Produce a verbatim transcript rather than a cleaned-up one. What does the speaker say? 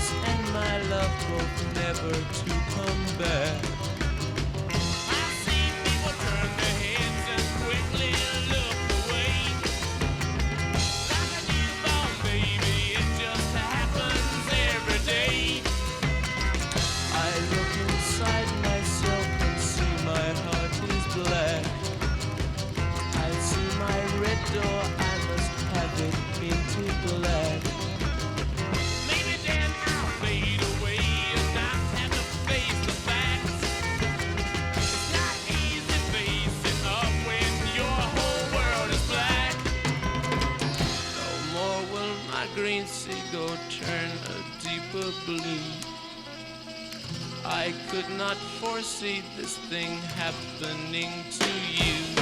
loss and my love both never to come back. I see people turn their heads and quickly look away. Like a newborn baby, it just happens every day. I look inside myself and see my heart is black. I see my red door, I must have it painted black. Maybe then I'll fade away and not have to face the facts. It's not easy facing up when your whole world is black. No more will my green seagull turn a deeper blue. I could not foresee this thing happening to you.